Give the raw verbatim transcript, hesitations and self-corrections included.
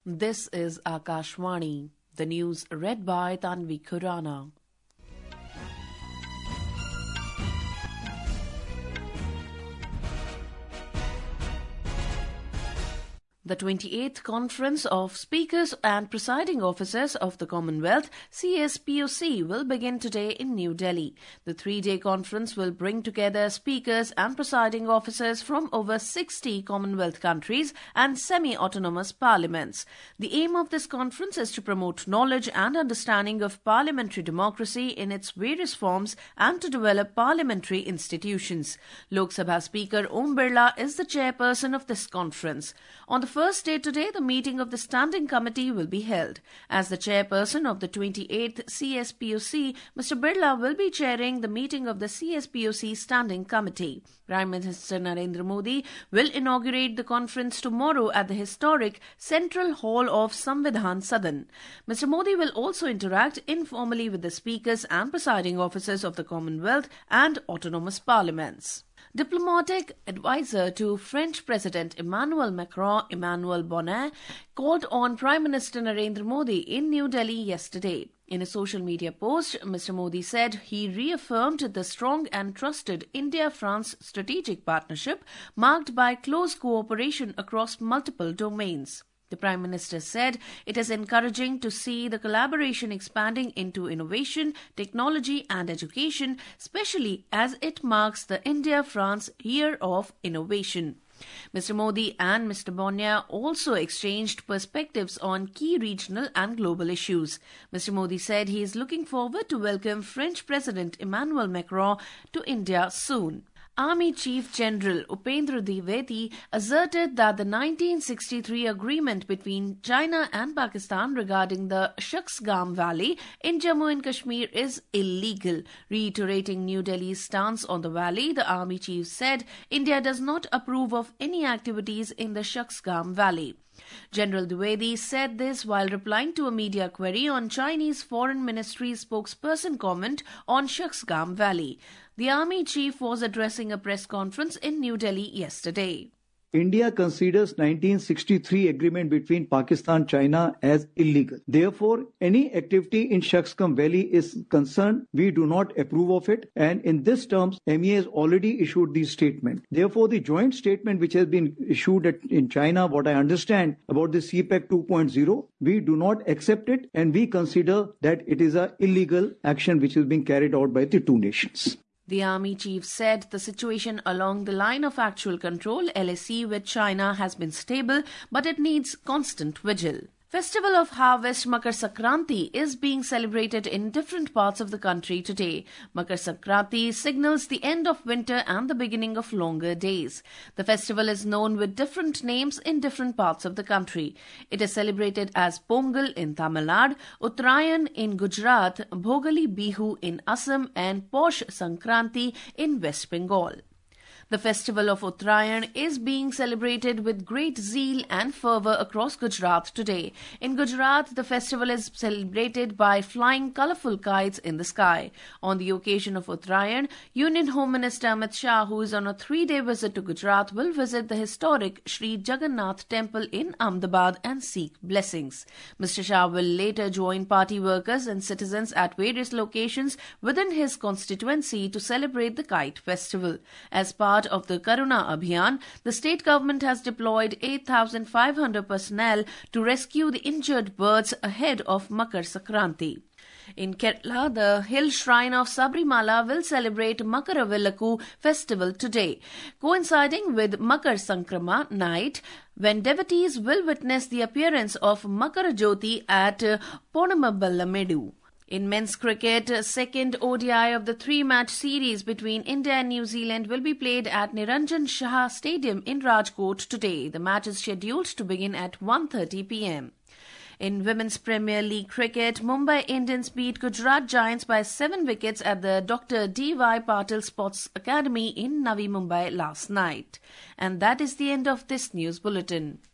This is Akashvani. The news read by Tanvi Khurana. The twenty-eighth Conference of Speakers and Presiding Officers of the Commonwealth, C S P O C, will begin today in New Delhi. The three-day conference will bring together speakers and presiding officers from over sixty Commonwealth countries and semi-autonomous parliaments. The aim of this conference is to promote knowledge and understanding of parliamentary democracy in its various forms and to develop parliamentary institutions. Lok Sabha Speaker Om Birla is the chairperson of this conference. On the first day today, the meeting of the Standing Committee will be held. As the chairperson of the twenty-eighth C S P O C, Mister Birla will be chairing the meeting of the C S P O C Standing Committee. Prime Minister Narendra Modi will inaugurate the conference tomorrow at the historic Central Hall of Samvidhan Sadan. Mister Modi will also interact informally with the speakers and presiding officers of the Commonwealth and autonomous parliaments. Diplomatic advisor to French President Emmanuel Macron, Emmanuel Bonnet, called on Prime Minister Narendra Modi in New Delhi yesterday. In a social media post, Mister Modi said he reaffirmed the strong and trusted India-France strategic partnership marked by close cooperation across multiple domains. The Prime Minister said it is encouraging to see the collaboration expanding into innovation, technology and education, especially as it marks the India-France Year of Innovation. Mister Modi and Mister Bonnet also exchanged perspectives on key regional and global issues. Mister Modi said he is looking forward to welcome French President Emmanuel Macron to India soon. Army Chief General Upendra Dwivedi asserted that the nineteen sixty-three agreement between China and Pakistan regarding the Shaksgam Valley in Jammu and Kashmir is illegal. Reiterating New Delhi's stance on the valley, the Army Chief said India does not approve of any activities in the Shaksgam Valley. General Dwivedi said this while replying to a media query on Chinese Foreign Ministry spokesperson comment on Shaksgam Valley. The Army Chief was addressing a press conference in New Delhi yesterday. India considers nineteen sixty-three agreement between Pakistan and China as illegal. Therefore, any activity in Shaksgam Valley is concerned, we do not approve of it. And in this terms, M E A has already issued the statement. Therefore, the joint statement which has been issued at, in China, what I understand about the C PAC two point oh, we do not accept it and we consider that it is an illegal action which is being carried out by the two nations. The Army Chief said the situation along the line of actual control L A C with China has been stable, but it needs constant vigil. Festival of Harvest Makar Sankranti is being celebrated in different parts of the country today. Makar Sankranti signals the end of winter and the beginning of longer days. The festival is known with different names in different parts of the country. It is celebrated as Pongal in Tamil Nadu, Uttarayan in Gujarat, Bhogali Bihu in Assam and Posh Sankranti in West Bengal. The festival of Uttarayan is being celebrated with great zeal and fervour across Gujarat today. In Gujarat, the festival is celebrated by flying colourful kites in the sky. On the occasion of Uttarayan, Union Home Minister Amit Shah, who is on a three-day visit to Gujarat, will visit the historic Sri Jagannath Temple in Ahmedabad and seek blessings. Mister Shah will later join party workers and citizens at various locations within his constituency to celebrate the kite festival. As part of the Karuna Abhiyan, the state government has deployed eight thousand five hundred personnel to rescue the injured birds ahead of Makar Sankranti. In Kerala, the hill shrine of Sabrimala will celebrate Makaravilakku festival today, coinciding with Makar Sankrama night, when devotees will witness the appearance of Makara Jyoti at Ponamaballamedu. In men's cricket, second O D I of the three-match series between India and New Zealand will be played at Niranjan Shah Stadium in Rajkot today. The match is scheduled to begin at one thirty p m. In Women's Premier League cricket, Mumbai Indians beat Gujarat Giants by seven wickets at the Doctor D Y Patil Sports Academy in Navi Mumbai last night. And that is the end of this news bulletin.